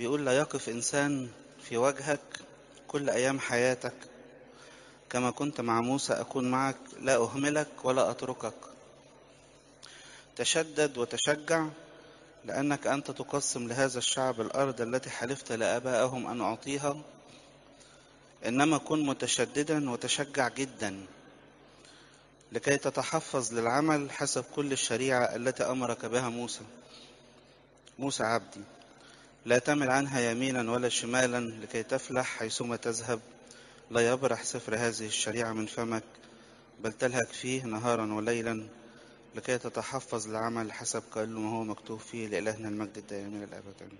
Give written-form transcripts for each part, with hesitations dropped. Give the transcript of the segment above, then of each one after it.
بيقول: لا يقف إنسان في وجهك كل أيام حياتك، كما كنت مع موسى أكون معك، لا أهملك ولا أتركك. تشدد وتشجع، لأنك أنت تقسم لهذا الشعب الأرض التي حلفت لآبائهم أن أعطيها. إنما كن متشددا وتشجع جدا، لكي تتحفظ للعمل حسب كل الشريعة التي أمرك بها موسى عبدي. لا تمل عنها يمينا ولا شمالا، لكي تفلح حيثما تذهب. لا يبرح سفر هذه الشريعة من فمك، بل تلهج فيه نهارا وليلا، لكي تتحفظ للعمل حسب كل ما هو مكتوب فيه. لإلهنا المجد الدائم إلى الأبد. آمين.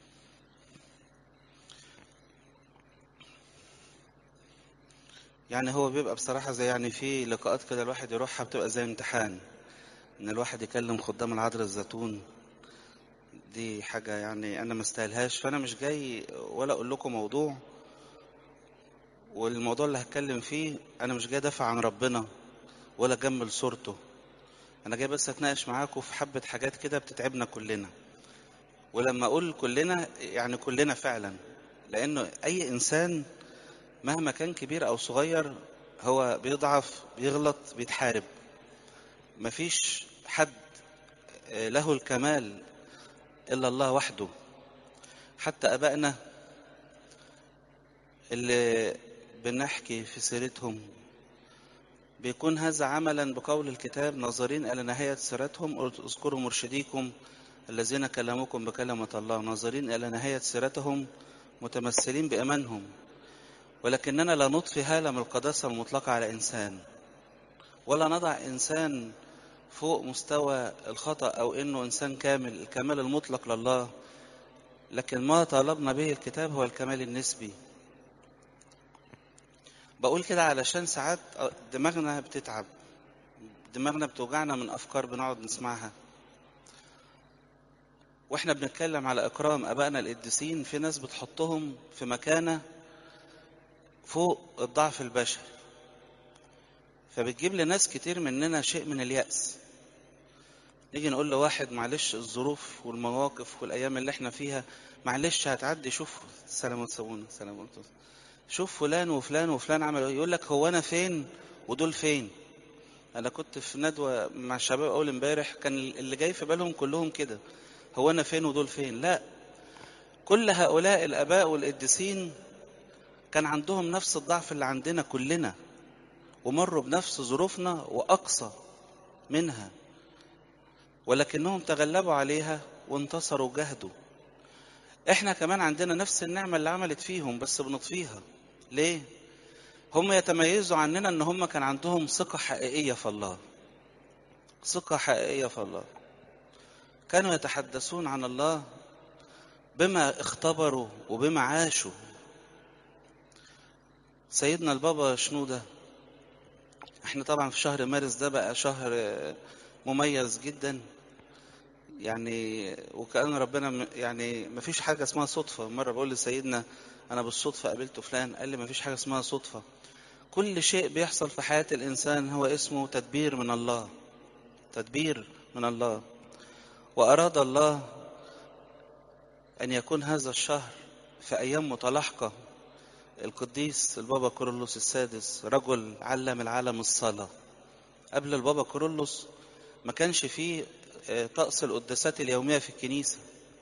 يعني هو بيبقى بصراحة زي في لقاءات كده الواحد يروحها بتبقى زي امتحان، إن الواحد يكلم خدام العذراء الزيتون. دي حاجة أنا مستاهلهاش، فأنا مش جاي ولا أقول لكم موضوع، والموضوع اللي هتكلم فيه أنا مش جاي دافع عن ربنا ولا أجمل صورته. أنا جاي بس أتناقش معاكم في حبة حاجات كده بتتعبنا كلنا. ولما أقول كلنا كلنا فعلا، لأنه أي إنسان مهما كان كبير أو صغير هو بيضعف، بيغلط، بيتحارب. مفيش حد له الكمال إلا الله وحده. حتى أبائنا اللي بنحكي في سيرتهم بيكون هذا عملا بقول الكتاب: ناظرين إلى نهاية سيرتهم. اذكروا مرشديكم الذين كلموكم بكلمة الله، ناظرين إلى نهاية سيرتهم، متمثلين بإيمانهم. ولكننا لا نضفي هالة القداسة المطلقة على إنسان، ولا نضع إنسان فوق مستوى الخطأ أو إنه إنسان كامل. الكمال المطلق لله، لكن ما طالبنا به الكتاب هو الكمال النسبي. بقول كده علشان ساعات دماغنا بتتعب، دماغنا بتوجعنا من أفكار بنقعد نسمعها واحنا بنتكلم على إكرام أبائنا القديسين. في ناس بتحطهم في مكانة فوق الضعف البشري، فبتجيب لناس كتير مننا شيء من اليأس. نيجي نقول لواحد: معلش الظروف والمواقف والأيام اللي احنا فيها معلش هتعدي. شوف سلامات سابونا، سلامات، شوف فلان وفلان وفلان عملوا ايه. يقول لك: هو أنا فين ودول فين؟ أنا كنت في ندوة مع الشباب أول امبارح، كان اللي جاي في بالهم كلهم كده: هو أنا فين ودول فين؟ لا، كل هؤلاء الآباء والقديسين كان عندهم نفس الضعف اللي عندنا كلنا، ومروا بنفس ظروفنا وأقصى منها، ولكنهم تغلبوا عليها وانتصروا وجهدوا. احنا كمان عندنا نفس النعمة اللي عملت فيهم، بس بنطفيها. ليه؟ هم يتميزوا عننا ان هم كان عندهم ثقة حقيقية في الله، ثقة حقيقية في الله. كانوا يتحدثون عن الله بما اختبروا وبما عاشوا. سيدنا البابا شنودة، احنا طبعا في شهر مارس ده بقى شهر مميز جدا، وكأن ربنا مفيش حاجة اسمها صدفة. مرة بقول لسيدنا: أنا بالصدفة قابلت فلان. قال لي: مفيش حاجة اسمها صدفة. كل شيء بيحصل في حياة الإنسان هو اسمه تدبير من الله، تدبير من الله. وأراد الله أن يكون هذا الشهر في أيام متلاحقة. القديس البابا كورولوس السادس رجل علم العالم الصلاة. قبل البابا كورولوس ما كانش فيه طقس القداسات اليومية في الكنيسة.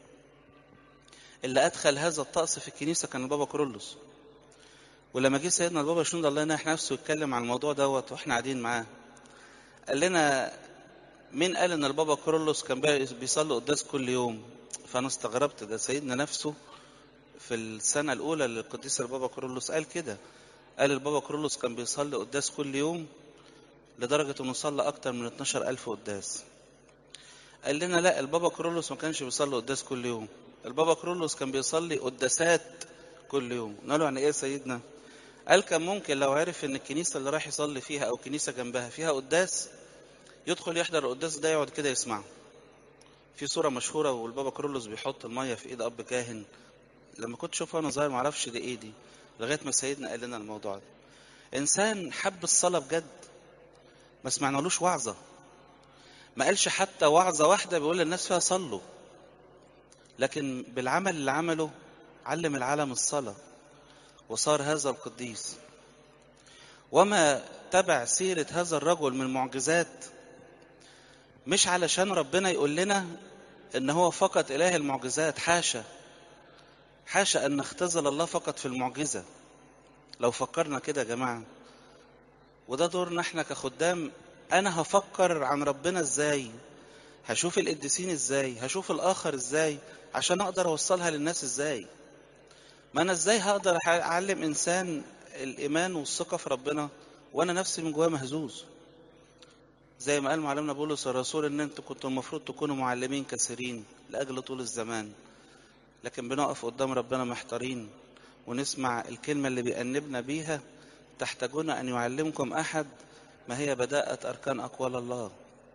اللي أدخل هذا الطقس في الكنيسة كان البابا كورولوس. ولما جه سيدنا البابا شنود الله ينيح نفسه يتكلم عن الموضوع دوت واحنا قاعدين معاه، قال لنا: مين قال ان البابا كورولوس كان بيصلي قداس كل يوم؟ فانا استغربت، ده سيدنا نفسه في السنة الأولى للقديس البابا كورولوس قال كده. قال البابا كورولوس كان بيصلي قداس كل يوم، لدرجة انه صلى أكتر من 12,000 قداس. قال لنا: لا، البابا كورولوس ما كانش بيصلي قداس كل يوم، البابا كورولوس كان بيصلي قداسات كل يوم. قال له: يعني ايه سيدنا؟ قال: كان ممكن لو عرف ان الكنيسة اللي راح يصلي فيها او كنيسة جنبها فيها قداس، يدخل يحضر القداس ده يقعد كده يسمعه. في صورة مشهورة والبابا كورولوس بيحط المية في ايد اب كاهن. لما كنت اشوفها وانا صغير معرفش دي ايه دي، لغاية ما سيدنا قال لنا الموضوع ده. انسان حب الصلاة بجد، ما سمعنالوش وعظة، ما قالش حتى وعظة واحدة بيقول للناس فيها صلوا، لكن بالعمل اللي عمله علم العالم الصلاة وصار هذا القديس. وما تبع سيرة هذا الرجل من معجزات مش علشان ربنا يقول لنا ان هو فقط اله المعجزات، حاشا حاشا ان نختزل الله فقط في المعجزة. لو فكرنا كده يا جماعة، وده دورنا احنا كخدام، انا هفكر عن ربنا ازاي، هشوف القديسين ازاي، هشوف الاخر ازاي، عشان اقدر اوصلها للناس ازاي. ما انا ازاي هقدر اعلم انسان الايمان والثقة في ربنا وانا نفسي من جوايا مهزوز؟ زي ما قال معلمنا بولس الرسول ان انتوا كنتوا المفروض تكونوا معلمين كثيرين لاجل طول الزمان، لكن بنقف قدام ربنا محتارين ونسمع الكلمة اللي بيأنبنا بيها: تحتاجون ان يعلمكم احد ما هي بداءة اركان اقوال الله.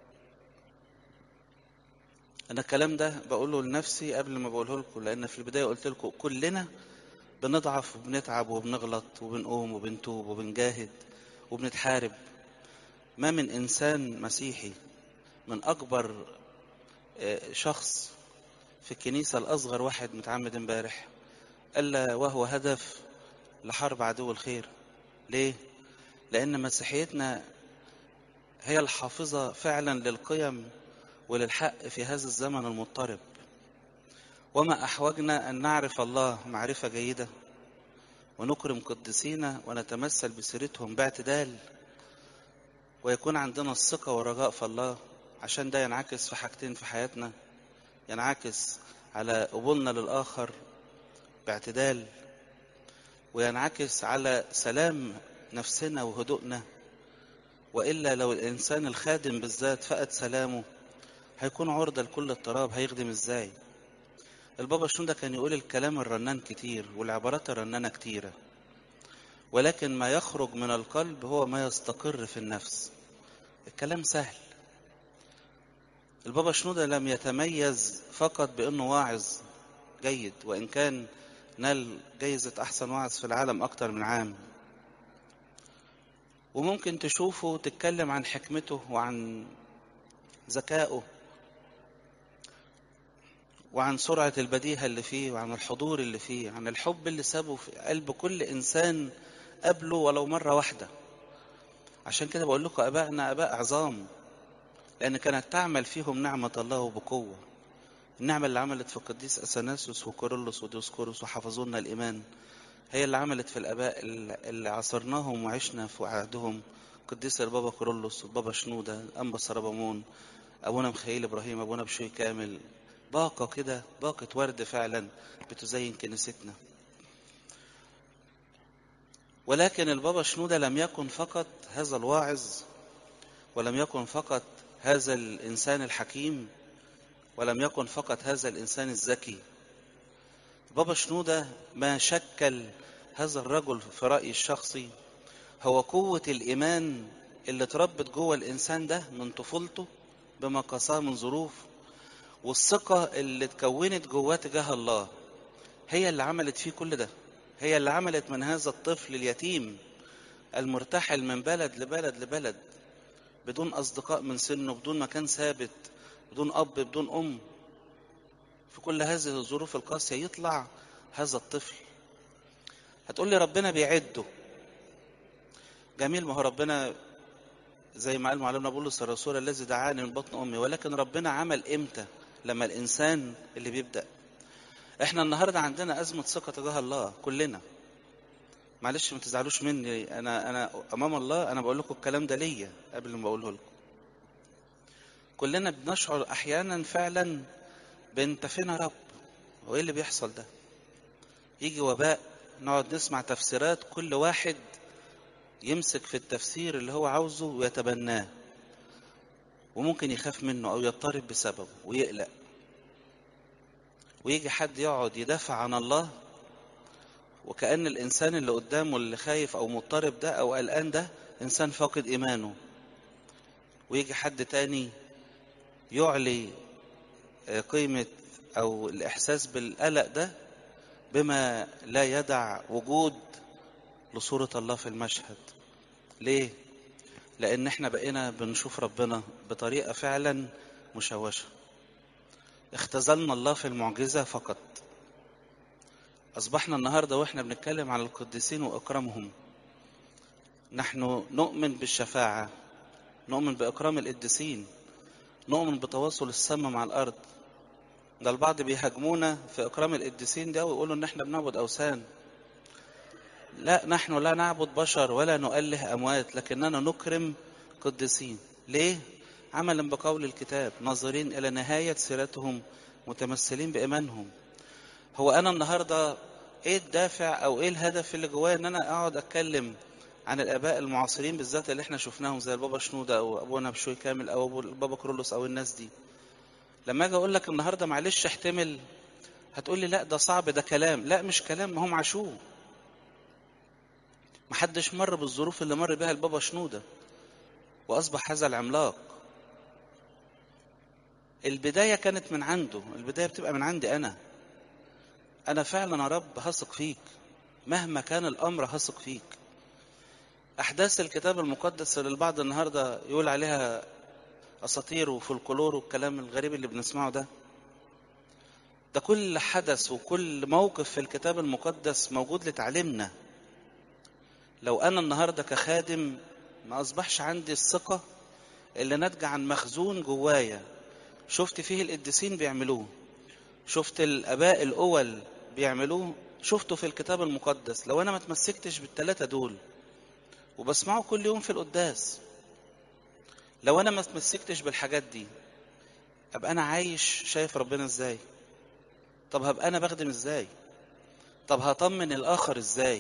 انا الكلام ده بقوله لنفسي قبل ما بقوله لكم، لان في البداية قلت لكم كلنا بنضعف وبنتعب وبنغلط وبنقوم وبنتوب وبنجاهد وبنتحارب. ما من انسان مسيحي، من اكبر شخص في الكنيسة الأصغر واحد متعمد امبارح، ألا وهو هدف لحرب عدو الخير. ليه؟ لأن مسيحيتنا هي الحافظة فعلا للقيم وللحق في هذا الزمن المضطرب. وما أحوجنا أن نعرف الله معرفة جيدة ونكرم قدسينا ونتمثل بسيرتهم باعتدال، ويكون عندنا الثقة والرجاء في الله، عشان ده ينعكس في حاجتين في حياتنا: ينعكس على قبولنا للآخر باعتدال، وينعكس على سلام نفسنا وهدوءنا. وإلا لو الإنسان الخادم بالذات فقد سلامه هيكون عرضة لكل اضطراب. هيخدم إزاي؟ البابا شنودة كان يقول الكلام الرنان كتير والعبارات الرنانة كتيرة، ولكن ما يخرج من القلب هو ما يستقر في النفس. الكلام سهل. البابا شنودة لم يتميز فقط بأنه واعظ جيد، وإن كان نال جايزة أحسن واعظ في العالم أكتر من عام، وممكن تشوفه تتكلم عن حكمته وعن ذكائه وعن سرعة البديهة اللي فيه وعن الحضور اللي فيه، عن الحب اللي سابه في قلب كل إنسان قبله ولو مرة واحدة. عشان كده بقول لكم أبائنا أباء عظام، لأن كانت تعمل فيهم نعمة الله وبقوة. النعمة اللي عملت في القديس أثناسيوس وكورولوس وديوسكوروس وحفظوا لنا الإيمان هي اللي عملت في الآباء اللي عصرناهم وعشنا في عهدهم: قديس البابا كورولوس والبابا شنودة، الأنبا سربامون، أبونا مخيل إبراهيم، أبونا بشوي كامل. باقة كده، باقة ورد فعلا بتزين كنيستنا. ولكن البابا شنودة لم يكن فقط هذا الواعظ، ولم يكن فقط هذا الإنسان الحكيم، ولم يكن فقط هذا الإنسان الذكي. بابا شنودة ما شكل هذا الرجل في رأيي الشخصي هو قوة الإيمان اللي اتربت جوه الإنسان ده من طفولته بما قاساه من ظروف، والثقة اللي اتكونت جواه تجاه الله هي اللي عملت فيه كل ده. هي اللي عملت من هذا الطفل اليتيم المرتحل من بلد لبلد لبلد، بدون أصدقاء من سنه، بدون مكان ثابت، بدون أب، بدون أم، في كل هذه الظروف القاسية يطلع هذا الطفل. هتقول لي ربنا بيعده. جميل، ما هو ربنا زي ما قال معلمنا بولس الرسول: الذي دعاني من بطن أمي. ولكن ربنا عمل إمتى؟ لما الإنسان اللي بيبدأ. إحنا النهاردة عندنا أزمة ثقة تجاه الله كلنا. معلش ما تزعلوش مني، أنا أمام الله أنا بقول لكم الكلام ده ليا قبل ما بقوله لكم. كلنا بنشعر أحيانا فعلا بأنت فين يا رب؟ هو إيه اللي بيحصل ده؟ يجي وباء نقعد نسمع تفسيرات، كل واحد يمسك في التفسير اللي هو عاوزه ويتبناه، وممكن يخاف منه أو يضطرب بسببه ويقلق. ويجي حد يقعد يدافع عن الله، وكأن الإنسان اللي قدامه اللي خايف أو مضطرب ده أو قلقان ده إنسان فاقد إيمانه. ويجي حد تاني يعلي قيمة أو الإحساس بالقلق ده بما لا يدع وجود لصورة الله في المشهد. ليه؟ لأن احنا بقينا بنشوف ربنا بطريقة فعلا مشوشة. اختزلنا الله في المعجزة فقط، أصبحنا النهاردة وإحنا بنتكلم عن القديسين وإكرامهم، نحن نؤمن بالشفاعة، نؤمن بإكرام القديسين، نؤمن بتواصل السماء مع الأرض. ده البعض بيهاجمونا في إكرام القديسين ده ويقولوا إن إحنا بنعبد أوثان. لا، نحن لا نعبد بشر ولا نؤله أموات، لكننا نكرم قديسين. ليه؟ عملا بقول الكتاب، ناظرين إلى نهاية سيرتهم متمثلين بإيمانهم. هو أنا النهاردة إيه الدافع أو إيه الهدف اللي جوايا إن أنا أقعد أتكلم عن الآباء المعاصرين بالذات اللي إحنا شفناهم زي البابا شنودة أو أبونا بشوي كامل أو البابا كرولوس أو الناس دي؟ لما أجي أقول لك النهاردة معلش احتمل، هتقول لي لا ده صعب، ده كلام. لا مش كلام، ما هم عاشوه. محدش مر بالظروف اللي مر بها البابا شنودة وأصبح هذا العملاق. البداية كانت من عنده، البداية بتبقى من عندي أنا فعلا يا رب هثق فيك، مهما كان الأمر هثق فيك. أحداث الكتاب المقدس اللي البعض النهاردة يقول عليها أساطير وفولكلور والكلام الغريب اللي بنسمعه ده كل حدث وكل موقف في الكتاب المقدس موجود لتعليمنا. لو أنا النهاردة كخادم ما أصبحش عندي الثقة اللي ناتجة عن مخزون جوايا شفت فيه القديسين بيعملوه، شفت الآباء الأول بيعملوه، شفته في الكتاب المقدس، لو أنا ما تمسكتش بالثلاثة دول وبسمعه كل يوم في القداس، لو أنا ما تمسكتش بالحاجات دي، أبقى أنا عايش شايف ربنا إزاي؟ طب هبقى أنا بخدم إزاي؟ طب هطمن الآخر إزاي؟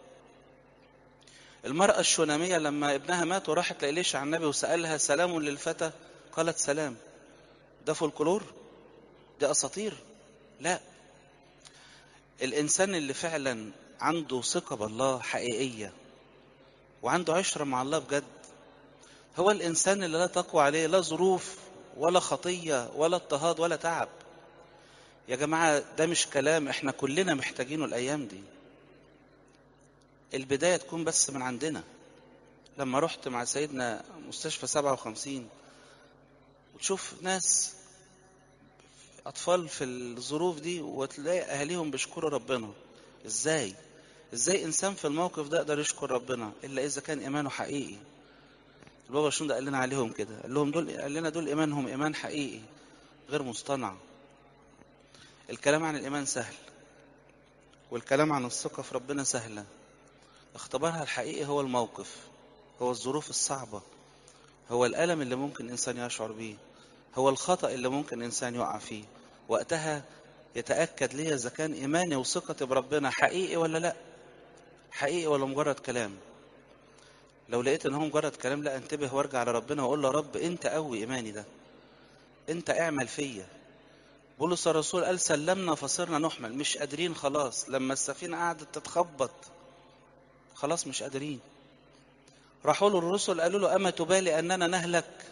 المرأة الشونامية لما ابنها مات وراحت لإليشع على النبي وسألها سلام للفتى، قالت سلام. ده فولكلور؟ ده أساطير؟ لا. الإنسان اللي فعلا عنده ثقة بالله حقيقية وعنده عشرة مع الله بجد هو الإنسان اللي لا تقوى عليه لا ظروف ولا خطية ولا اضطهاد ولا تعب. يا جماعة ده مش كلام، احنا كلنا محتاجينه الأيام دي. البداية تكون بس من عندنا. لما رحت مع سيدنا مستشفى 57 وتشوف ناس أطفال في الظروف دي وتلاقي أهاليهم بيشكروا ربنا، إزاي إنسان في الموقف ده يقدر يشكر ربنا إلا إذا كان إيمانه حقيقي. البابا شنودة قال لنا عليهم كده، قال لنا دول إيمانهم إيمان حقيقي غير مصطنع. الكلام عن الإيمان سهل، والكلام عن الثقة في ربنا سهلة. اختبارها الحقيقي هو الموقف، هو الظروف الصعبة، هو الألم اللي ممكن إنسان يشعر بيه، هو الخطأ اللي ممكن إنسان يقع فيه. وقتها يتأكد ليه إذا كان إيماني وثقتي بربنا حقيقي ولا لأ، حقيقي ولا مجرد كلام. لو لقيت إن هو مجرد كلام، لا انتبه وارجع لربنا وأقول له يا رب أنت قوي إيماني ده، أنت اعمل فيا. بولس الرسول قال سلمنا فصرنا نحمل، مش قادرين خلاص. لما السفينة قعدت تتخبط خلاص مش قادرين، راحوا له الرسل قالوا له أما تبالي أننا نهلك؟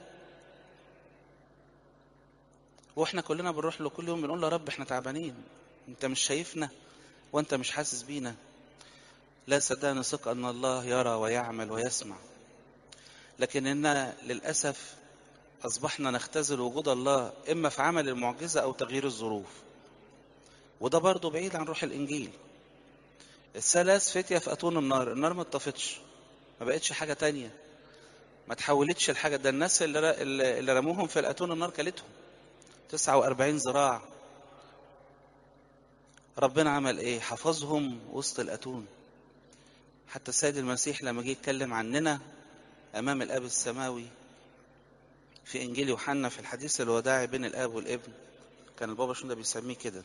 واحنا كلنا بنروح له كل يوم بنقول له يا رب احنا تعبانين، انت مش شايفنا وانت مش حاسس بينا؟ لا، صدقني ثق ان الله يرى ويعمل ويسمع. لكن إن للأسف أصبحنا نختزل وجود الله إما في عمل المعجزة أو تغيير الظروف، وده برضو بعيد عن روح الإنجيل. الثلاث فتية في أتون النار ما اتطفتش، ما بقتش حاجة تانية، ما تحولتش الحاجة. ده الناس اللي رموهم في الأتون النار كلتهم 49 ذراع. ربنا عمل إيه؟ حفظهم وسط الأتون. حتى السيد المسيح لما جه يتكلم عننا أمام الآب السماوي في إنجيل يوحنا في الحديث الوداعي بين الآب والابن، كان البابا شنودة بيسميه كده،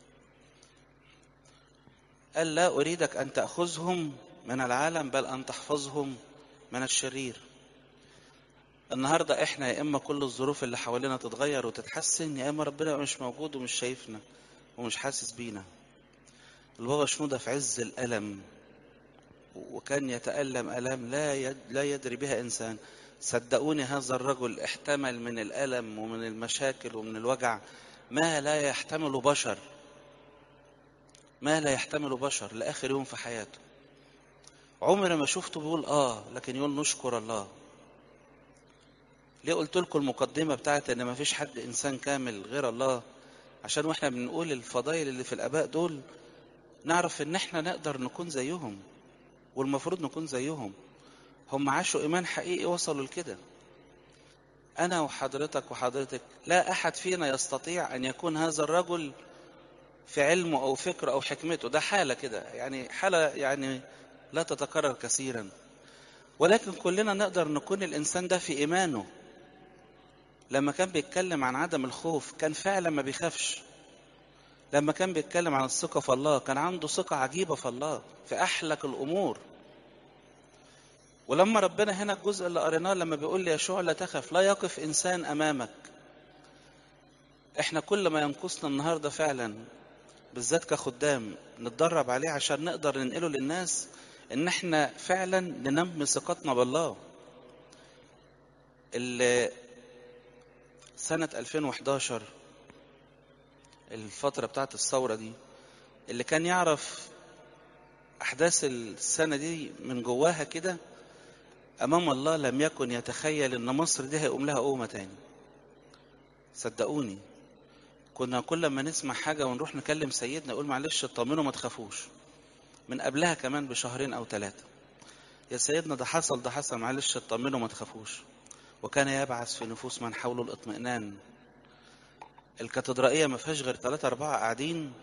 قال لا أريدك أن تأخذهم من العالم بل أن تحفظهم من الشرير. النهاردة إحنا يا إما كل الظروف اللي حوالينا تتغير وتتحسن، يا إما ربنا مش موجود ومش شايفنا ومش حاسس بينا. البابا شنودة في عز الألم، وكان يتألم ألم لا يدري بها إنسان. صدقوني هذا الرجل احتمل من الألم ومن المشاكل ومن الوجع ما لا يحتمل بشر، ما لا يحتمل بشر لآخر يوم في حياته. عمر ما شفته بيقول لكن يقول نشكر الله. ليه قلت لكم المقدمة بتاعت ان ما فيش حد انسان كامل غير الله؟ عشان واحنا بنقول الفضائل اللي في الاباء دول نعرف ان احنا نقدر نكون زيهم، والمفروض نكون زيهم. هم عاشوا ايمان حقيقي، وصلوا لكده. انا وحضرتك وحضرتك لا احد فينا يستطيع ان يكون هذا الرجل في علمه او فكره او حكمته. ده حالة كده، يعني حالة يعني لا تتكرر كثيرا. ولكن كلنا نقدر نكون الانسان ده في ايمانه. لما كان بيتكلم عن عدم الخوف كان فعلا ما بيخافش. لما كان بيتكلم عن الثقة في الله كان عنده ثقة عجيبة في الله في أحلك الأمور. ولما ربنا هنا الجزء اللي قريناه لما بيقول لي يشوع لا تخف، لا يقف إنسان أمامك. احنا كل ما ينقصنا النهاردة فعلا بالذات كخدام نتدرب عليه عشان نقدر ننقله للناس، ان احنا فعلا ننمي ثقتنا بالله. سنة 2011 الفترة بتاعت الثورة دي، اللي كان يعرف أحداث السنة دي من جواها كده أمام الله لم يكن يتخيل إن مصر دي هيقوم لها قومة تاني. صدقوني كنا كل ما نسمع حاجة ونروح نكلم سيدنا يقول معلش اطمنوا ما تخافوش، من قبلها كمان بشهرين أو 3، يا سيدنا ده حصل ده حصل معلش اطمنوا ما تخافوش. وكان يبعث في نفوس من حوله الاطمئنان. الكاتدرائية ما فيهاش غير 3 4 قاعدين،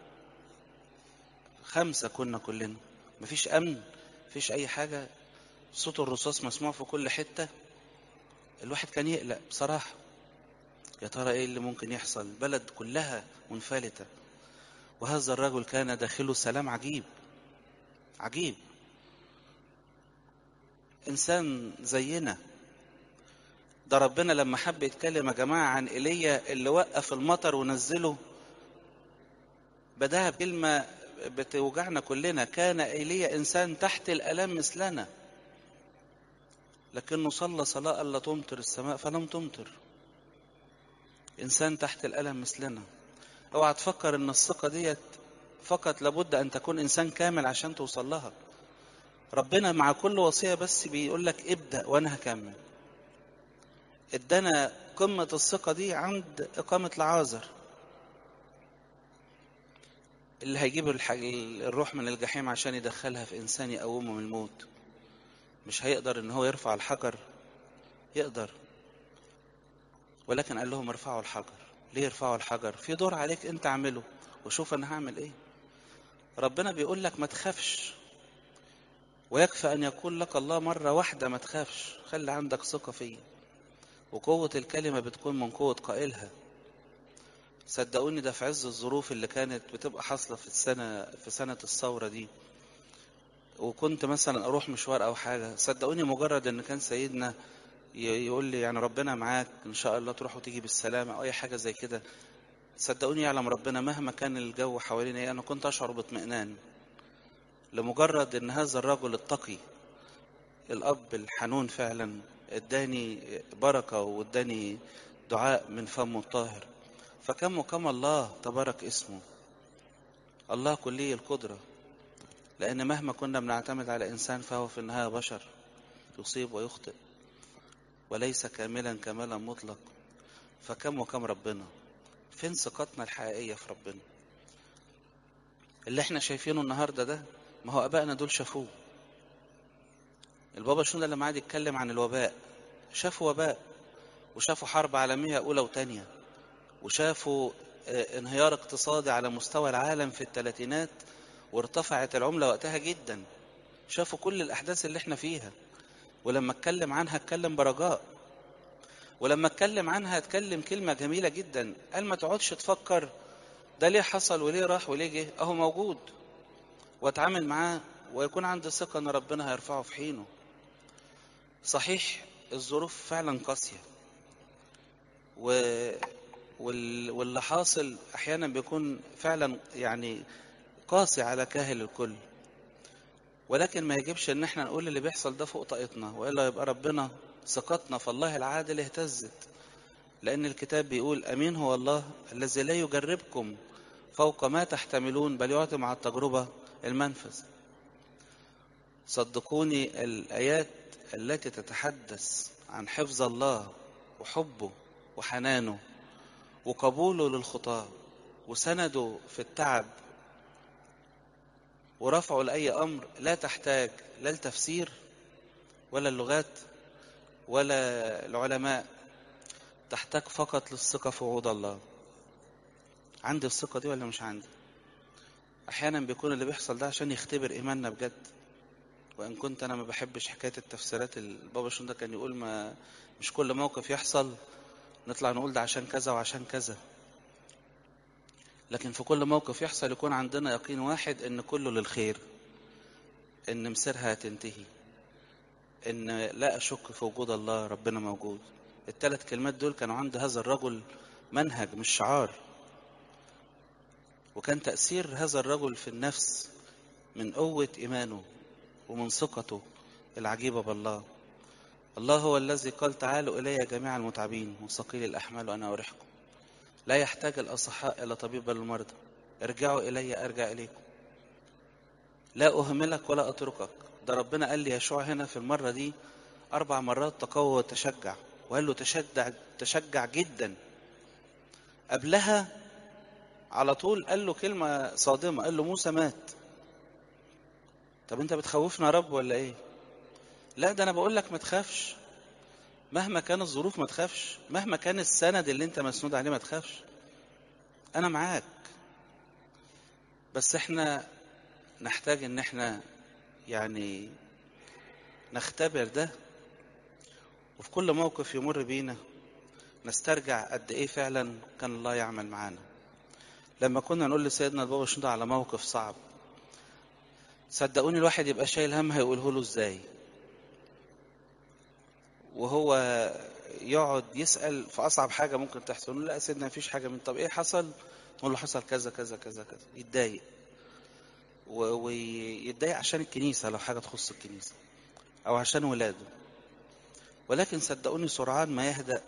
5 كنا كلنا، مفيش أمن، مفيش أي حاجة، صوت الرصاص مسموع في كل حتة. الواحد كان يقلق بصراحة، يا ترى ايه اللي ممكن يحصل، البلد كلها منفلتة. وهذا الرجل كان داخله سلام عجيب عجيب. انسان زينا. ده ربنا لما حب يتكلم يا جماعة عن ايليا اللي وقف المطر ونزله، بداها بكلمة بتوجعنا كلنا: كان ايليا انسان تحت الالام مثلنا، لكنه صلى صلاة الا تمطر السماء فلم تمطر. انسان تحت الالم مثلنا. اوعى تفكر ان الثقة ديت فقط لابد ان تكون انسان كامل عشان توصل لها. ربنا مع كل وصية بس بيقول لك ابدأ وانا هكمل. ادانا قمة الثقة دي عند اقامة لعازر، اللي هيجيب الروح من الجحيم عشان يدخلها في انسان يقومه من الموت. مش هيقدر ان هو يرفع الحجر؟ يقدر، ولكن قال لهم ارفعوا الحجر. ليه يرفعوا الحجر؟ في دور عليك انت اعمله وشوف انا هعمل ايه. ربنا بيقول لك ما تخافش، ويكفى ان يقول لك الله مرة واحدة ما تخافش. خلي عندك ثقة فيه. وقوة الكلمة بتكون من قوة قائلها. صدقوني ده في عز الظروف اللي كانت بتبقى حاصلة في سنة الثورة دي، وكنت مثلا اروح مشوار او حاجة، صدقوني مجرد ان كان سيدنا يقول لي يعني ربنا معاك ان شاء الله تروح وتيجي بالسلامة او اي حاجة زي كده، صدقوني يعلم ربنا مهما كان الجو حوالينا ايه انا كنت اشعر باطمئنان، لمجرد ان هذا الرجل التقي الاب الحنون فعلا اداني بركة واداني دعاء من فمه الطاهر. فكم الله تبارك اسمه. الله كلي القدرة. لأن مهما كنا بنعتمد على إنسان فهو في النهاية بشر، يصيب ويخطئ وليس كاملا كمالا مطلق. فكم ربنا. فين ثقتنا الحقيقية في ربنا؟ اللي احنا شايفينه النهاردة ده ما هو أبائنا دول شافوه. البابا شنودة لما قعد يتكلم عن الوباء، شافوا وباء، وشافوا حرب عالمية أولى وتانية، وشافوا انهيار اقتصادي على مستوى العالم في الثلاثينات، وارتفعت العملة وقتها جدا. شافوا كل الأحداث اللي احنا فيها، ولما اتكلم عنها اتكلم برجاء. ولما اتكلم عنها اتكلم كلمة جميلة جدا، قال ما تقعدش تفكر ده ليه حصل وليه راح وليه جه، اهو موجود واتعامل معاه ويكون عندي ثقة ان ربنا هيرفعه في حينه. صحيح الظروف فعلا قاسية و... واللي حاصل احيانا بيكون فعلا يعني قاسي على كاهل الكل، ولكن ما يجبش ان احنا نقول اللي بيحصل ده فوق طاقتنا، والا يبقى ربنا ثقتنا في الله العادل اهتزت. لان الكتاب بيقول امين هو الله الذي لا يجربكم فوق ما تحتملون بل يعطي مع التجربة المنفذ. صدقوني الآيات التي تتحدث عن حفظ الله وحبه وحنانه وقبوله للخطاة وسنده في التعب ورفعه لأي أمر لا تحتاج لا التفسير ولا اللغات ولا العلماء، تحتاج فقط للثقة في وعود الله. عندي الثقة دي ولا مش عندي؟ أحيانا بيكون اللي بيحصل ده عشان يختبر إيماننا بجد. وإن كنت أنا ما بحبش حكاية التفسيرات، البابا شنودة كان يقول ما مش كل موقف يحصل نطلع نقول ده عشان كذا وعشان كذا، لكن في كل موقف يحصل يكون عندنا يقين واحد إن كله للخير، إن مصيرها هتنتهي، إن لا أشك في وجود الله، ربنا موجود. الثلاث كلمات دول كانوا عند هذا الرجل منهج مش شعار، وكان تأثير هذا الرجل في النفس من قوة إيمانه ومن ثقته العجيبة بالله. الله هو الذي قال تعالوا إلي جميع المتعبين وثقيل الأحمال وأنا أريحكم. لا يحتاج الأصحاء إلى طبيب بل المرضى، ارجعوا إلي أرجع إليكم، لا أهملك ولا أتركك. ده ربنا قال لي يشوع هنا في المرة دي 4 مرات تقوى وتشجع، وقال له تشجع جدا. قبلها على طول قال له كلمة صادمة، قال له موسى مات. طب انت بتخوفنا يا رب ولا ايه؟ لا ده انا بقول لك ما تخافش، مهما كانت الظروف ما تخافش، مهما كان السند اللي انت مسنود عليه ما تخافش، انا معاك. بس احنا نحتاج ان احنا يعني نختبر ده، وفي كل موقف يمر بينا نسترجع قد ايه فعلا كان الله يعمل معانا. لما كنا نقول لسيدنا البابا شنودة على موقف صعب، صدقوني الواحد يبقى شايل هم هيقوله له ازاي، وهو يقعد يسأل في أصعب حاجة ممكن تحصل، نقول لا يا سيدنا مفيش حاجة. من طب إيه حصل؟ نقول له حصل كذا كذا كذا كذا، يتضايق ويتضايق عشان الكنيسة لو حاجة تخص الكنيسة أو عشان ولاده. ولكن صدقوني سرعان ما يهدأ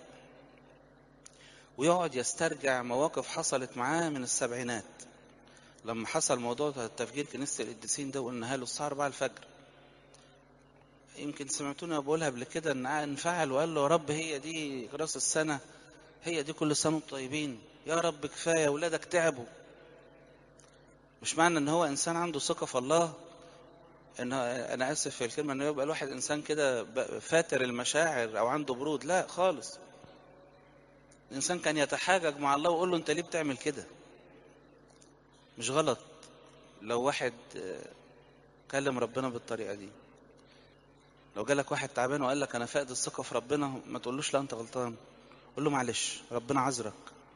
ويقعد يسترجع مواقف حصلت معاه من السبعينات، لما حصل موضوع تفجير كنيسة القديسين ده وقلناها له الساعة 4 الفجر. يمكن سمعتوني بقولها قبل كده ان انفعل وقال له يا رب هي دي راس السنة، هي دي كل سنة وانتم طيبين، يا رب كفاية ولادك تعبوا. مش معنى ان هو انسان عنده ثقة في الله ان انا اسف في الكلمة انه يبقى الواحد انسان كده فاتر المشاعر او عنده برود، لا خالص. الانسان كان يتحاجج مع الله ويقول له انت ليه بتعمل كده. مش غلط لو واحد كلم ربنا بالطريقة دي. لو جالك واحد تعبان وقال لك انا فاقد الثقة في ربنا، ما تقولوش لا انت غلطان، قول له معلش ربنا عذرك.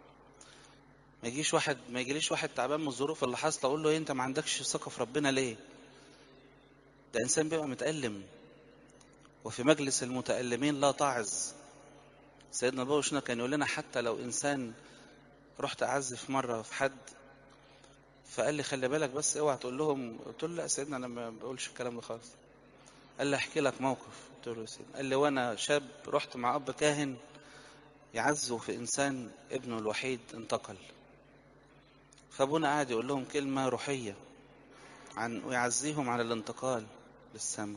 ما يجيليش واحد تعبان من الظروف اللي حاصله اقول له إيه انت ما عندكش ثقة في ربنا ليه؟ ده انسان بيبقى متألم، وفي مجلس المتألمين لا تعظ. سيدنا بوشنا كان يقول لنا حتى لو انسان رحت اعزي في مرة في حد فقال لي خلي بالك بس اوعى تقول لهم، قلت له لا يا سيدنا انا ما بقولش الكلام ده خالص. قال لي احكي لك موقف، قلت له يا سيدنا. قال لي وانا شاب رحت مع اب كاهن يعزوا في انسان ابنه الوحيد انتقل، فابونا قاعد يقول لهم كلمة روحية ويعزيهم على الانتقال للسماء.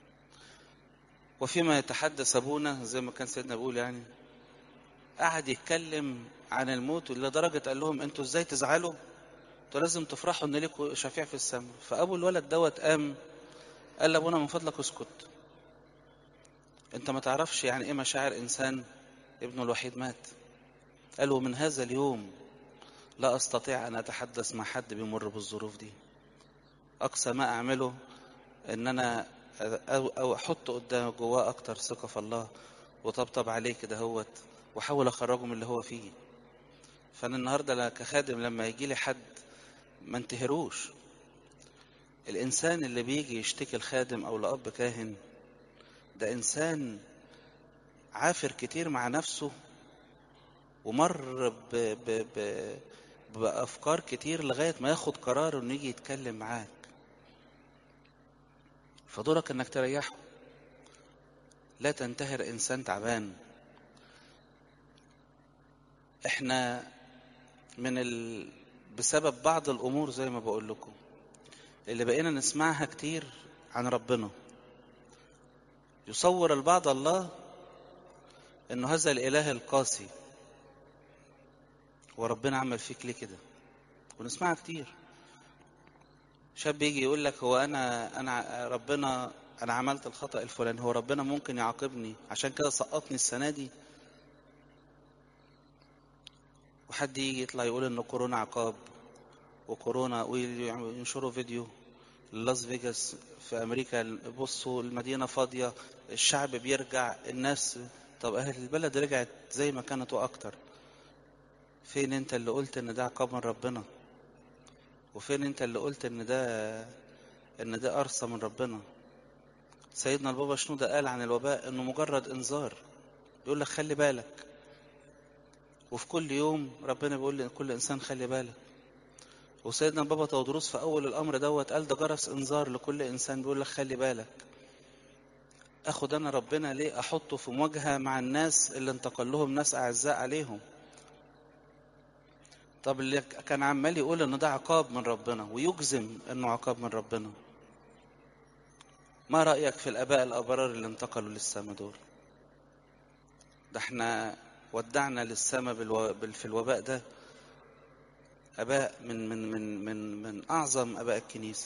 وفيما يتحدث ابونا زي ما كان سيدنا بيقول يعني قعد يتكلم عن الموت لدرجة قال لهم انتوا ازاي تزعلوا، انتوا لازم تفرحوا ان ليكوا شفيع في السماء. فابو الولد دوت قام قال لابونا من فضلك اسكت، انت ما تعرفش يعني ايه مشاعر انسان ابنه الوحيد مات. قال ومن هذا اليوم لا استطيع ان اتحدث مع حد بيمر بالظروف دي. اقصى ما اعمله ان انا أو احط قدام جواه اكتر ثقة في الله وطبطب عليه كده هوت واحاول اخرجه من اللي هو فيه. فانا النهارده كخادم لما يجي لي حد ما انتهروش. الانسان اللي بيجي يشتكي الخادم او لاب كاهن ده انسان عافر كتير مع نفسه ومر بافكار كتير لغايه ما ياخد قرار انه يجي يتكلم معاك. فدورك انك تريحه، لا تنتهر انسان تعبان. احنا بسبب بعض الامور زي ما بقول لكم اللي بقينا نسمعها كتير عن ربنا، يصور البعض الله انه هذا الاله القاسي، وربنا عمل فيك ليه كده، ونسمعها كتير. شاب يجي يقول لك هو انا ربنا، انا عملت الخطأ الفلاني، هو ربنا ممكن يعاقبني عشان كده سقطني السنة دي؟ وحد يجي يطلع يقول ان كورونا عقاب، وكورونا، وينشروا فيديو لاس فيجاس في امريكا، بصوا المدينة فاضية، الشعب بيرجع، الناس. طب اهل البلد رجعت زي ما كانت واكتر. فين انت اللي قلت ان ده عقاب من ربنا؟ وفين انت اللي قلت ان ده قرصة من ربنا؟ سيدنا البابا شنودة قال عن الوباء انه مجرد انذار، يقول لك خلي بالك. وفي كل يوم ربنا بيقول لكل انسان خلي بالك. وسيدنا البابا تودروس في اول الامر دوت قال ده جرس انذار لكل انسان، بيقول لك خلي بالك. اخد انا ربنا ليه احطه في مواجهة مع الناس اللي انتقل لهم ناس اعزاء عليهم؟ طب اللي كان عمال يقول ان ده عقاب من ربنا ويجزم انه عقاب من ربنا، ما رأيك في الاباء الابرار اللي انتقلوا للسماء دول؟ ده احنا ودعنا للسماء في الوباء ده اباء من اعظم اباء الكنيسة.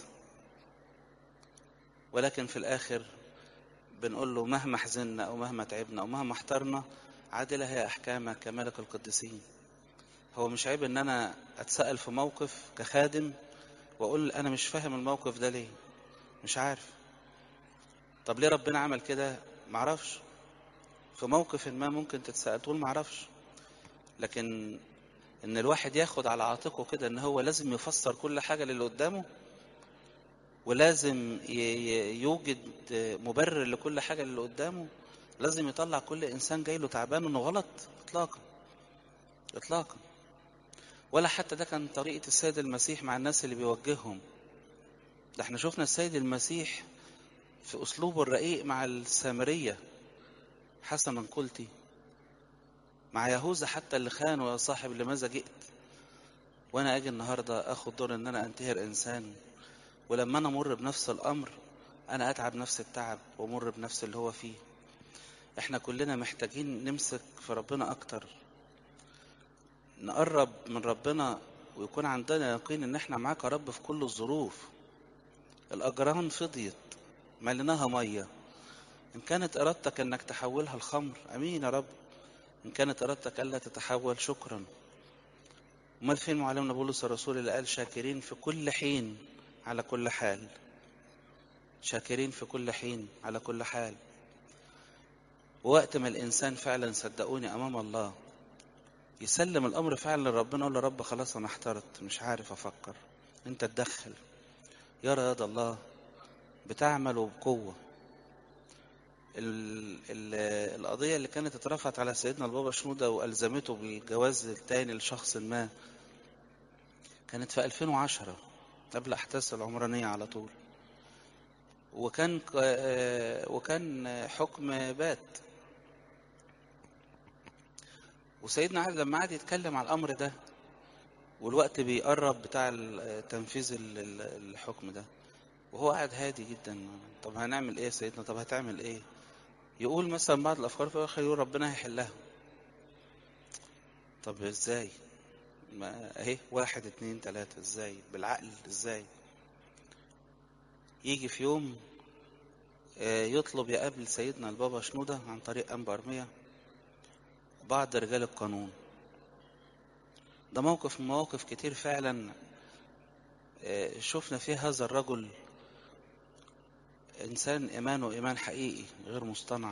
ولكن في الاخر بنقول له مهما حزننا او مهما تعبنا او مهما احترنا، عادلة هي احكامك كملك القديسين. هو مش عيب ان انا اتسأل في موقف كخادم واقول انا مش فاهم الموقف ده ليه، مش عارف. طب ليه ربنا عمل كده؟ معرفش. في موقف ما ممكن تتسأل تقول معرفش. لكن ان الواحد ياخد على عاتقه كده ان هو لازم يفسر كل حاجة للي قدامه، ولازم يوجد مبرر لكل حاجة للي قدامه، لازم يطلع كل انسان جاي له تعبان انه غلط، اطلاقا اطلاقا. ولا حتى ده كان طريقة السيد المسيح مع الناس اللي بيوجههم. ده احنا شفنا السيد المسيح في اسلوبه الرقيق مع السامرية، حسنا قلتي، مع يهوذا حتى اللي خانه، يا صاحب لماذا جئت؟ وانا اجي النهاردة اخد دور ان انا انتهر انسان، ولما انا امر بنفس الامر انا اتعب نفس التعب وامر بنفس اللي هو فيه. احنا كلنا محتاجين نمسك في ربنا اكتر، نقرب من ربنا، ويكون عندنا يقين ان احنا معاك يا رب في كل الظروف. الاجران فضيت، مليناها ميه. ان كانت ارادتك انك تحولها الخمر، امين يا رب. ان كانت ارادتك الا تتحول، شكرا. امال فين معلمنا بولس الرسول اللي قال شاكرين في كل حين على كل حال؟ شاكرين في كل حين على كل حال. ووقت ما الانسان فعلا صدقوني امام الله يسلم الامر فعلا لربنا، يقول له رب خلاص انا احترت مش عارف افكر، انت تدخل، يرى يد الله بتعمل وبقوة. القضية اللي كانت اترفعت على سيدنا البابا شنودة وألزمته بالجواز التاني لشخص ما كانت في 2010 قبل أحداث العمرانية على طول. وكان حكم بات. وسيدنا علي لما قعد يتكلم على الأمر ده والوقت بيقرب بتاع تنفيذ الحكم ده، وهو قاعد هادي جدا. طب هنعمل ايه يا سيدنا؟ طب هتعمل ايه؟ يقول مثلا بعض الافكار في الاخر يقول ربنا هيحلها. طب ازاي؟ ما اهي واحد اتنين تلاتة، ازاي بالعقل؟ ازاي يجي في يوم يطلب يقابل سيدنا البابا شنودة عن طريق أنبا أرمية بعض رجال القانون؟ ده موقف من مواقف كتير فعلا شفنا فيه هذا الرجل إنسان إيمانه إيمان حقيقي غير مصطنع،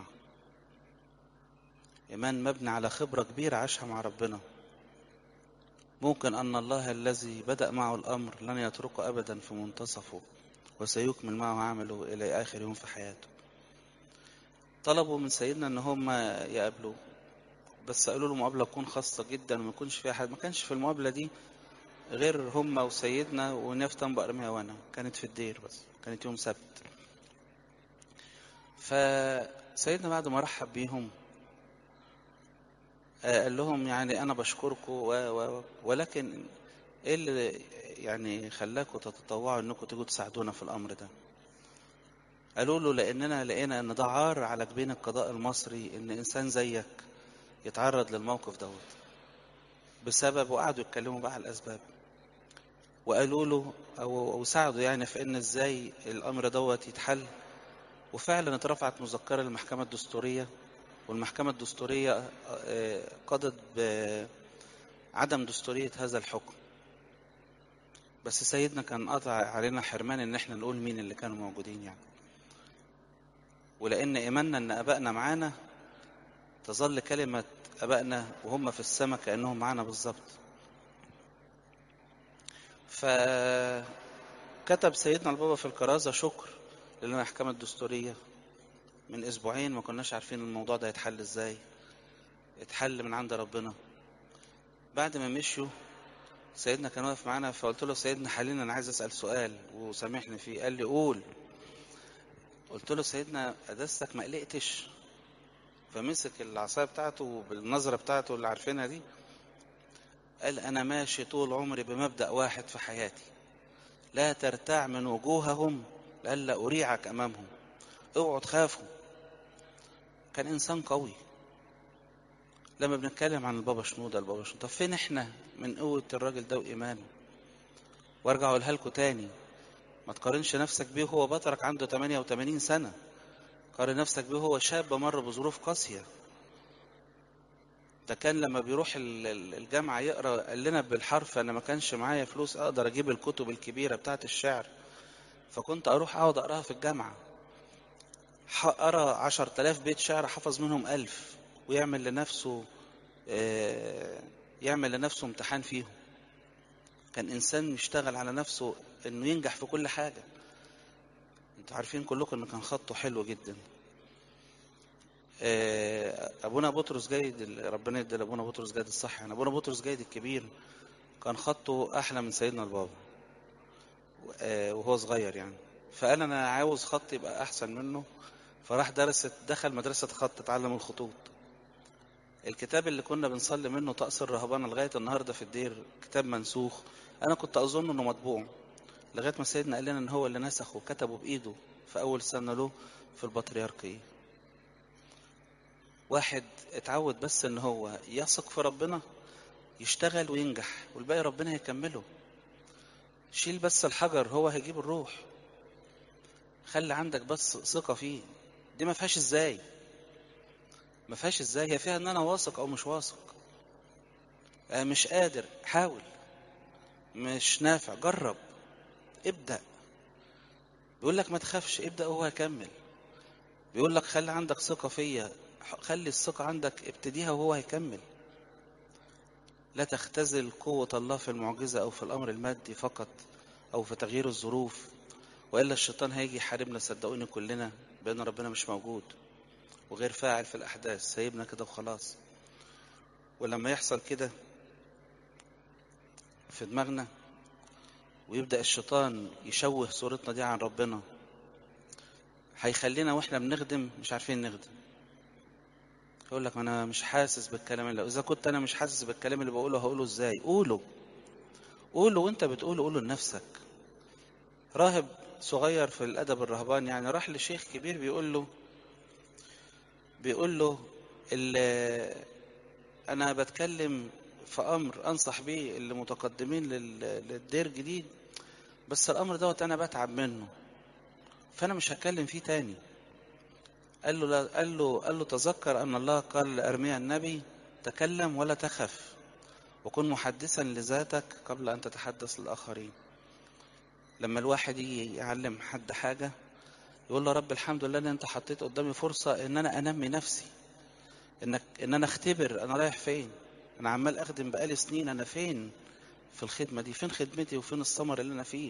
إيمان مبني على خبرة كبيرة عاشها مع ربنا. ممكن أن الله الذي بدأ معه الأمر لن يتركه أبدا في منتصفه، وسيكمل معه عمله إلى آخر يوم في حياته. طلبوا من سيدنا ان هم يقابلوه، بس قالوا له مقابله تكون خاصه جدا وما يكونش فيها حد. ما كانش في المقابله دي غير هم وسيدنا ونيافة أنبا أرميا، وانا كانت في الدير، بس كانت يوم سبت. فسيدنا بعد ما رحب بيهم قال لهم يعني انا بشكركم ولكن ايه اللي يعني خلاكم تتطوعوا انكم تيجوا تساعدونا في الامر ده؟ قالوا له لاننا لقينا ان ده عار على جبين القضاء المصري ان انسان زيك يتعرض للموقف دوت بسبب. وقعدوا يتكلموا بقى على الاسباب. وقالوا له أو ساعدوا يعني في إن إزاي الأمر دوت يتحل. وفعلا اترفعت مذكرة للمحكمة الدستورية، والمحكمة الدستورية قضت بعدم دستورية هذا الحكم. بس سيدنا كان قطع علينا حرمان إن احنا نقول مين اللي كانوا موجودين يعني، ولأن إيماننا إن أبائنا معانا تظل كلمة أبائنا وهم في السماء كأنهم معانا بالظبط. فكتب سيدنا البابا في الكرازة شكر للمحكمة الدستورية. من أسبوعين ما كناش عارفين الموضوع ده يتحل إزاي، اتحل من عند ربنا. بعد ما مشوا سيدنا كان واقف معانا، فقلت له سيدنا حاليا أنا عايز أسأل سؤال وسامحني فيه. قال لي قول. قلت له سيدنا قداستك ما قلقتش؟ فمسك العصاية بتاعته بالنظرة بتاعته اللي عارفينها دي، قال أنا ماشي طول عمري بمبدأ واحد في حياتي: لا ترتاع من وجوههم لئلا أريعك أمامهم. اوعوا تخافوا. كان إنسان قوي. لما بنتكلم عن البابا شنودة، طب فين احنا من قوة الراجل ده وإيمانه؟ وارجع اقولها لكم تاني، ما تقارنش نفسك بيه هو بطرك عنده 88 سنة، قارن نفسك بيه هو شاب مر بظروف قاسية. ده كان لما بيروح الجامعة يقرأ، قال لنا بالحرف أنا ما كانش معايا فلوس أقدر أجيب الكتب الكبيرة بتاعة الشعر، فكنت أروح أقعد أقراها في الجامعة. أقرأ 10,000 بيت شعر، حفظ منهم 1000، ويعمل لنفسه يعمل لنفسه امتحان فيهم. كان إنسان يشتغل على نفسه إنه ينجح في كل حاجة. انتوا عارفين كلكم إنه كان خطه حلو جدا. أبونا بطرس جيد، ربنا يدي لأبونا بطرس جيد الصح، يعني أبونا بطرس جيد الكبير كان خطه أحلى من سيدنا البابا وهو صغير يعني. فقال أنا عاوز خط يبقى أحسن منه، فراح دخل مدرسة خط، اتعلم الخطوط. الكتاب اللي كنا بنصلي منه طقس الرهبانة لغاية النهاردة في الدير كتاب منسوخ، أنا كنت أظن إنه مطبوع، لغاية ما سيدنا قال لنا إن هو اللي نسخه وكتبه بإيده في أول سنة له في البطريركية. واحد اتعود بس إن هو يثق في ربنا، يشتغل وينجح، والباقي ربنا هيكمله. شيل بس الحجر هو هيجيب الروح. خلي عندك بس ثقة فيه. دي ما فيهاش ازاي، ما فيهاش ازاي، هي فيها ان انا واثق او مش واثق. مش قادر، حاول. مش نافع، جرب، ابدأ. بيقول لك ما تخافش، ابدأ وهو هيكمل. بيقول لك خلي عندك ثقة فيا، خلي الثقة عندك، ابتديها وهو هيكمل. لا تختزل قوة الله في المعجزة او في الامر المادي فقط او في تغيير الظروف، وإلا الشيطان هيجي يحاربنا صدقوني كلنا بأن ربنا مش موجود وغير فاعل في الأحداث، سايبنا كده وخلاص. ولما يحصل كده في دماغنا ويبدأ الشيطان يشوه صورتنا دي عن ربنا، هيخلينا واحنا بنخدم مش عارفين نخدم. يقول لك أنا مش حاسس بالكلام اللي إذا كنت أنا مش حاسس بالكلام اللي بقوله هقوله إزاي؟ قوله، قوله وأنت بتقوله، قوله لنفسك. راهب صغير في الأدب الرهباني يعني راح لشيخ كبير بيقول له أنا بتكلم في أمر أنصح بيه اللي متقدمين للدير جديد، بس الأمر دوت أنا بتعب منه، فأنا مش هتكلم فيه تاني. قال له لا، قال له تذكر أن الله قال لأرميا النبي تكلم ولا تخف، وكن محدثا لذاتك قبل أن تتحدث للآخرين. لما الواحد يجي يعلم حد حاجة يقول له رب الحمد لله ان انت حطيت قدامي فرصة ان انا انمي نفسي، ان انا اختبر انا رايح فين. انا عمال اخدم بقالي سنين، انا فين في الخدمة دي؟ فين خدمتي وفين الثمر اللي انا فيه؟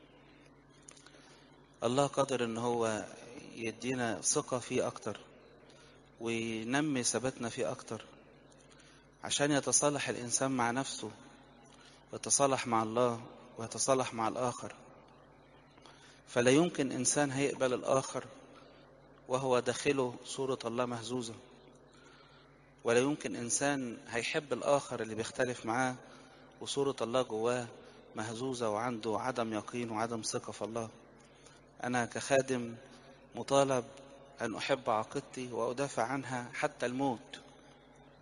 الله قادر ان هو يدينا ثقة فيه اكتر وينمي ثباتنا فيه اكتر، عشان يتصالح الانسان مع نفسه ويتصالح مع الله ويتصالح مع الاخر. فلا يمكن انسان هيقبل الاخر وهو داخله صورة الله مهزوزة، ولا يمكن إنسان هيحب الآخر اللي بيختلف معاه وصورة الله جواه مهزوزة وعنده عدم يقين وعدم ثقة في الله. أنا كخادم مطالب أن أحب عقيدتي وأدافع عنها حتى الموت.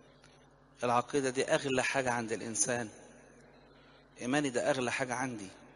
العقيدة دي أغلى حاجة عند الإنسان، إيماني ده أغلى حاجة عندي.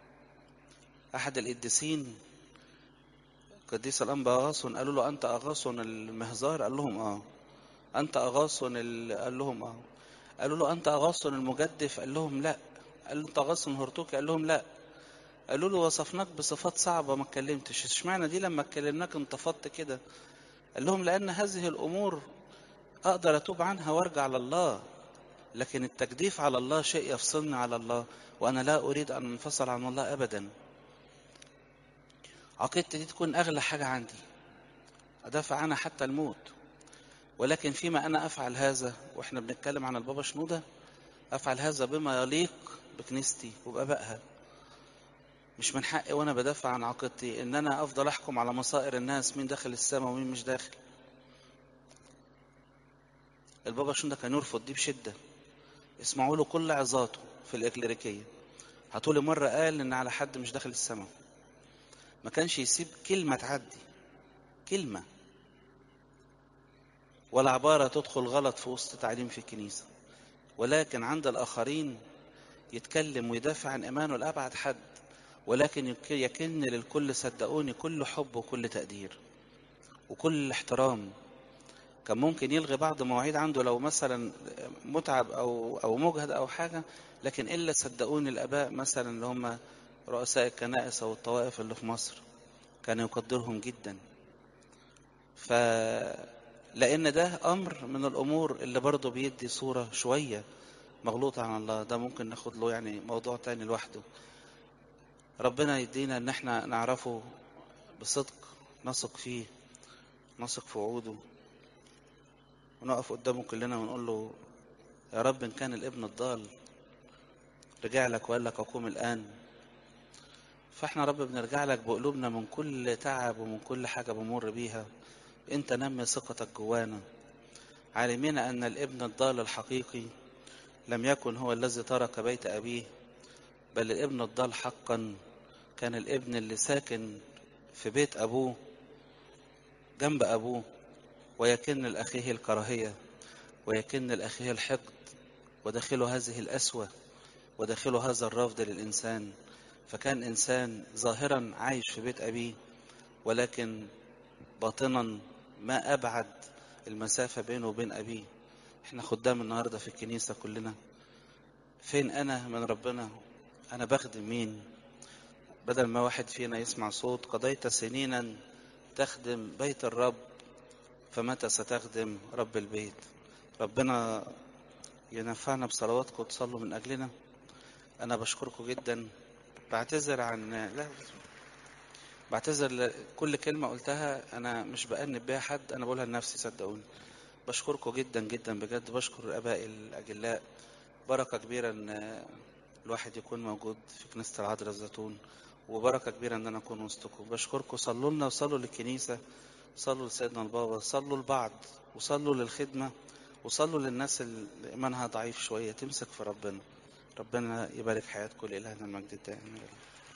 أحد القديسين قديس الأنبا أغاثون قالوا له أنت أغاثون المهزار؟ قال لهم آه. أنت أغاثون قال لهم آه. قالوا له أنت أغاثون المجدف؟ قال لهم لا. قال له أنت أغاثون هرطوكي؟ قال لهم لا. قالوا له وصفناك بصفات صعبة ما اتكلمتش، اشمعنى دي لما اتكلمناك انتفضت كده؟ قال لهم لأن هذه الأمور أقدر أتوب عنها وأرجع لله، لكن التجديف على الله شيء يفصلني على الله، وأنا لا أريد أن أنفصل عن الله أبدا. عقيدتي دي تكون أغلى حاجة عندي، أدافع عنها حتى الموت. ولكن فيما أنا أفعل هذا، وإحنا بنتكلم عن البابا شنودة، أفعل هذا بما يليق بكنيستي وبآبائها. مش من حقي وأنا بدافع عن عقيدتي إن أنا أفضل أحكم على مصائر الناس، مين داخل السماء ومين مش داخل. البابا شنودة كان يرفض دي بشدة. اسمعوا له كل عظاته في الإكليريكية، هتقولي مرة قال إن على حد مش داخل السماء. ما كانش يسيب كلمة تعدي، كلمة ولا عبارة تدخل غلط في وسط تعليم في الكنيسة. ولكن عند الآخرين يتكلم ويدافع عن إيمانه لأبعد حد، ولكن يكن للكل صدقوني كل حب وكل تقدير وكل احترام. كان ممكن يلغي بعض مواعيد عنده لو مثلا متعب أو مجهد أو حاجة، لكن إلا صدقوني الآباء مثلا اللي هم رؤساء الكنائس أو الطوائف اللي في مصر كان يقدرهم جدا. لأن ده أمر من الأمور اللي برضه بيدي صورة شوية مغلوطة عن الله. ده ممكن ناخد له يعني موضوع تاني لوحده. ربنا يدينا ان احنا نعرفه بصدق، نثق فيه، نثق في وعوده، ونقف قدامه كلنا ونقول له يا رب ان كان الابن الضال رجع لك وقال لك اقوم الان، فاحنا رب بنرجع لك بقلوبنا من كل تعب ومن كل حاجة بمر بيها. انت نمي ثقتك جوانا، عالمين ان الابن الضال الحقيقي لم يكن هو الذي ترك بيت ابيه، بل الابن الضال حقا كان الابن اللي ساكن في بيت ابوه جنب ابوه، ويكن لأخيه الكراهية، ويكن لأخيه الحقد، وداخله هذه الأسوة، وداخله هذا الرفض للإنسان. فكان إنسان ظاهرا عايش في بيت أبيه، ولكن باطنا ما أبعد المسافة بينه وبين أبيه. احنا خدام النهاردة في الكنيسة كلنا، فين أنا من ربنا؟ أنا بخدم مين؟ بدل ما واحد فينا يسمع صوت قضيت سنينا تخدم بيت الرب، فمتى ستخدم رب البيت؟ ربنا ينفعنا بصلواتكم وتصلوا من أجلنا. أنا بشكركم جدا. بعتذر عن بعتذر كل كلمة قلتها أنا مش بأنب بيها حد، أنا بقولها لنفسي صدقوني. بشكركم جدا جدا بجد، بشكر الآباء الأجلاء. بركة كبيرة إن الواحد يكون موجود في كنيسة العذراء الزيتون، وبركة كبيرة إن أنا أكون وسطكم. بشكركم. صلوا لنا وصلوا للكنيسة، صلوا لسيدنا البابا، صلوا لبعض، وصلوا للخدمة، وصلوا للناس اللي إيمانها ضعيف شوية تمسك في ربنا. ربنا يبارك حياتكم، لإلهنا المجد الدائم.